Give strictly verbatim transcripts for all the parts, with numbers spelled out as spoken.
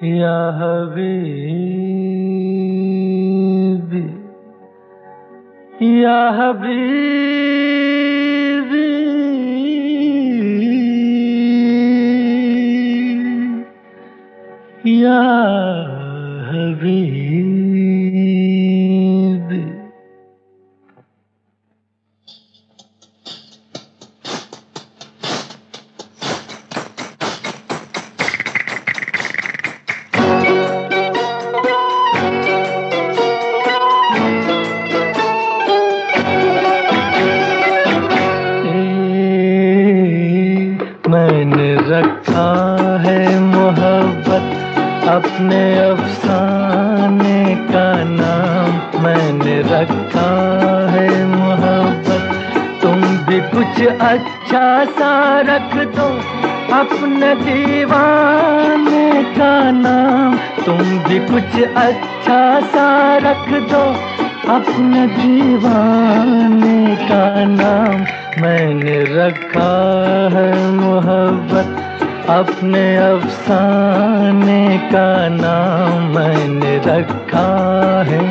या हबीबी या हबीबी या हबीबी। मैंने रखा है मोहब्बत अपने अफसाने का नाम। मैंने रखा है मोहब्बत, तुम भी कुछ अच्छा सा रख दो अपने दीवाने का नाम। तुम भी कुछ अच्छा सा रख दो अपने दीवाने का नाम। मैंने रखा है मोहब्बत अपने अफसाने का नाम। मैंने रखा है।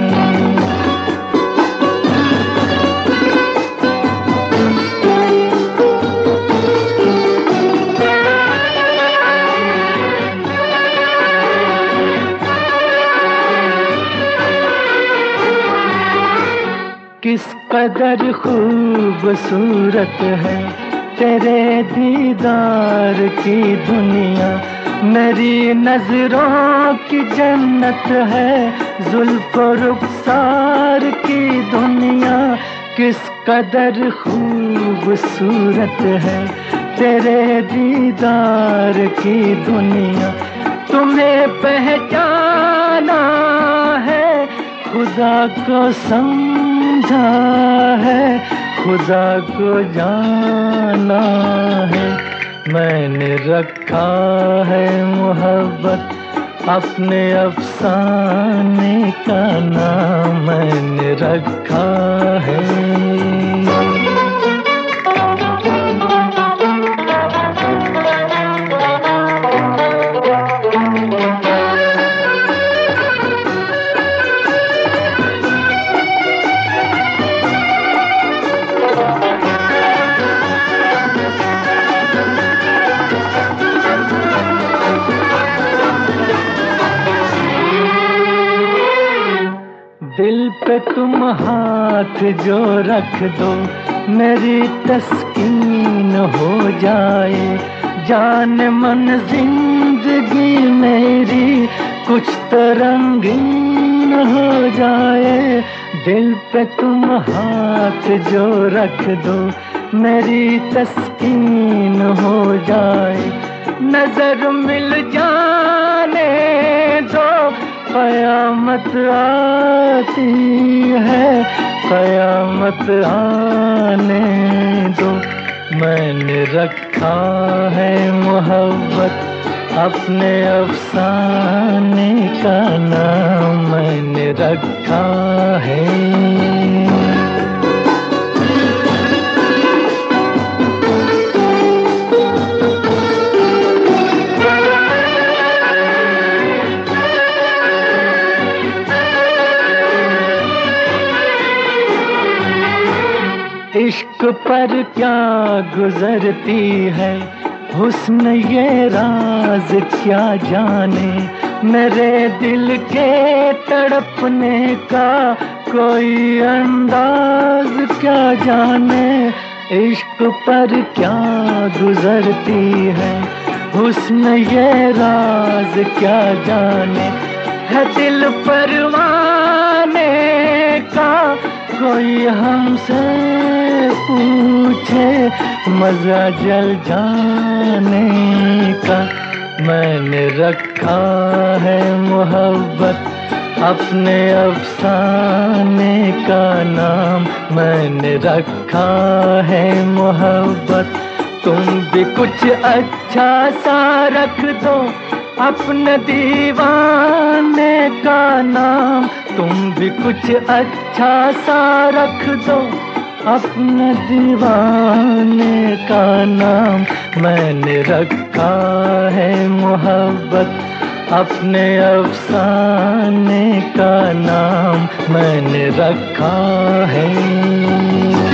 किस कदर खूबसूरत है तेरे दीदार की दुनिया। मेरी नजरों की जन्नत है जुल्फ रुखसार की दुनिया। किस कदर खूबसूरत है तेरे दीदार की दुनिया। तुम्हें पहचाना है खुदा को समझा है, खुदा को जाना है। मैंने रखा है मोहब्बत अपने अफसाने का नाम। मैंने रखा है। दिल पे तुम हाथ जो रख दो मेरी तस्कीन हो जाए। जान मन जिंदगी मेरी कुछ तो रंगीन हो जाए। दिल पे तुम हाथ जो रख दो मेरी तस्कीन हो जाए। नजर मिल जाने दो कयामत आती है, कयामत आने दो। मैंने रखा है मोहब्बत अपने अफसाने का नाम। मैंने रखा है। इश्क पर क्या गुजरती है हुस्न ये राज क्या जाने। मेरे दिल के तड़पने का कोई अंदाज क्या जाने। इश्क पर क्या गुजरती है हुस्न ये राज क्या जाने। है दिल परवाने का कोई हमसे पूछे मजा जल जाने का। मैंने रखा है मोहब्बत अपने अफसाने का नाम। मैंने रखा है मोहब्बत, तुम भी कुछ अच्छा सा रख दो अपने दीवाने का नाम। तुम भी कुछ अच्छा सा रख दो अपने दीवाने का नाम। मैंने रखा है मोहब्बत अपने अफसाने का नाम मैंने रखा है।